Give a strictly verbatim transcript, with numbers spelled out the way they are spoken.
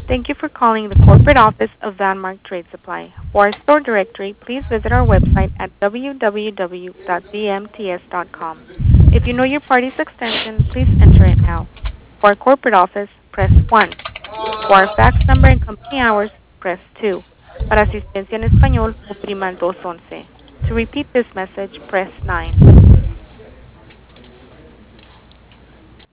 Thank you for calling the corporate office of Vanmark Trade Supply. For our store directory, please visit our website at w w w dot v m t s dot com. If you know your party's extension, please enter it now. For our corporate office, press one. For our fax number and company hours, press two. Para asistencia en español, oprima el dos once. To repeat this message, press nine.